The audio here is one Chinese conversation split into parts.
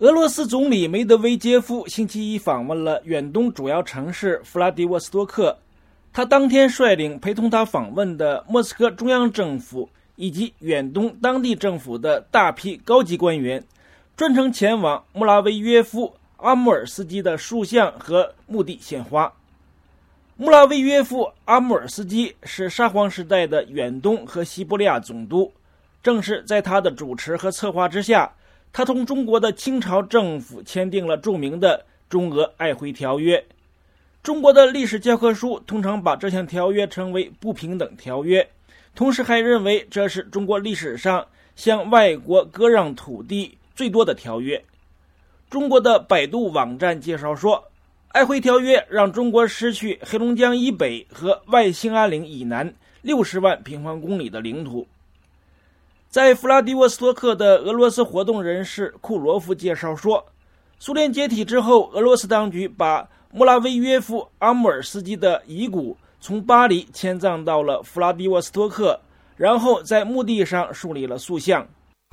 俄罗斯总理梅德韦杰夫星期一访问了远东主要城市弗拉迪沃斯托克，他当天率领陪同他访问的莫斯科中央政府以及远东当地政府的大批高级官员，专程前往穆拉维约夫·阿穆尔斯基的塑像和墓地献花。穆拉维约夫·阿穆尔斯基是沙皇时代的远东和西伯利亚总督，正是在他的主持和策划之下，他同中国的清朝政府签订了著名的中俄爱辉条约。中国的历史教科书通常把这项条约称为不平等条约，同时还认为这是中国历史上向外国割让土地最多的条约。中国的百度网站介绍说，爱辉条约让中国失去黑龙江以北和外兴安岭以南60万平方公里的领土。在弗拉迪沃斯托克的俄罗斯活动人士库罗夫介绍说，苏联解体之后，俄罗斯当局把穆拉维约夫·阿穆尔斯基的遗骨从巴黎迁葬到了弗拉迪沃斯托克，然后在墓地上树立了塑像。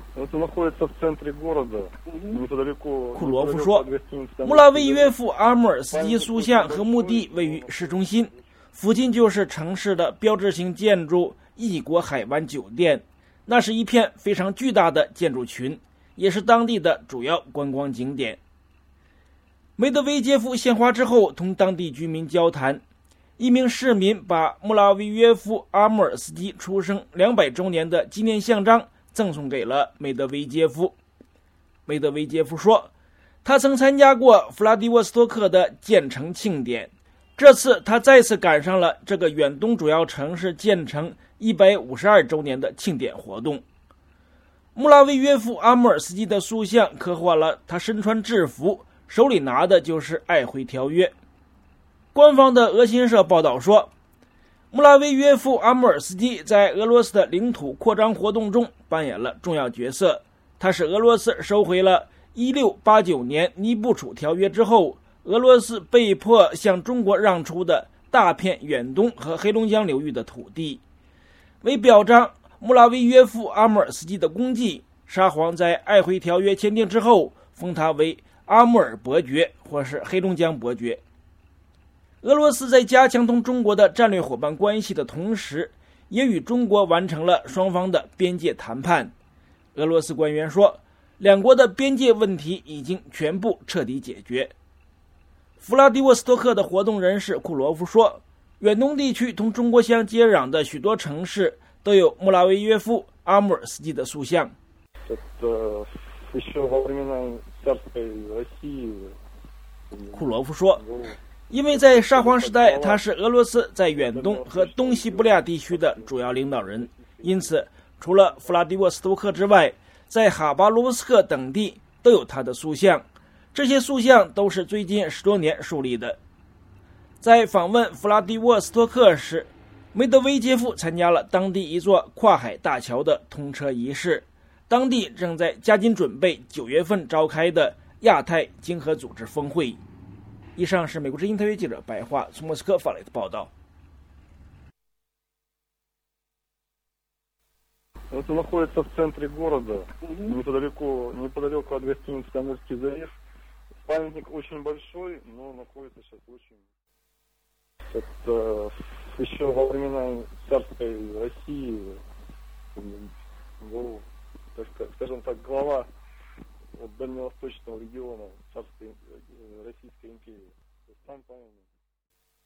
库罗夫说，穆拉维约夫·阿穆尔斯基塑像和墓地位于市中心，附近就是城市的标志性建筑异国海湾酒店，那是一片非常巨大的建筑群，也是当地的主要观光景点。梅德韦杰夫献花之后同当地居民交谈，一名市民把穆拉维约夫·阿穆尔斯基出生200周年的纪念像章赠送给了梅德韦杰夫。梅德韦杰夫说，他曾参加过弗拉迪沃斯托克的建成庆典，这次他再次赶上了这个远东主要城市建成152周年的庆典活动。穆拉维约夫·阿穆尔斯基的塑像刻画了他身穿制服，手里拿的就是爱辉条约。官方的俄新社报道说，穆拉维约夫·阿穆尔斯基在俄罗斯的领土扩张活动中扮演了重要角色，他使俄罗斯收回了1689年尼布楚条约之后俄罗斯被迫向中国让出的大片远东和黑龙江流域的土地。为表彰穆拉维约夫·阿穆尔斯基的功绩，沙皇在爱辉条约签订之后封他为阿穆尔伯爵或是黑龙江伯爵。俄罗斯在加强同中国的战略伙伴关系的同时，也与中国完成了双方的边界谈判。俄罗斯官员说，两国的边界问题已经全部彻底解决。弗拉迪沃斯托克的活动人士库罗夫说，远东地区同中国相接壤的许多城市都有穆拉维约夫·阿穆尔斯基的塑像。库罗夫说，因为在沙皇时代他是俄罗斯在远东和东西伯利亚地区的主要领导人，因此除了弗拉迪沃斯托克之外，在哈巴罗夫斯克等地都有他的塑像，这些塑像都是最近10多年树立的。在访问弗拉迪沃斯托克时，梅德韦杰夫参加了当地一座跨海大桥的通车仪式，当地正在加紧准备9月份召开的亚太经合组织峰会。以上是美国之音特约记者白桦从莫斯科发来的报道。 Это находится в центре города, неподалеку от гостиницы «Камерский залив». Памятник очень большой, но находится сейчас очень... Это еще во времена царской России, скажем так, глава Дальневосточного региона царской Российской империи. Сам памятник.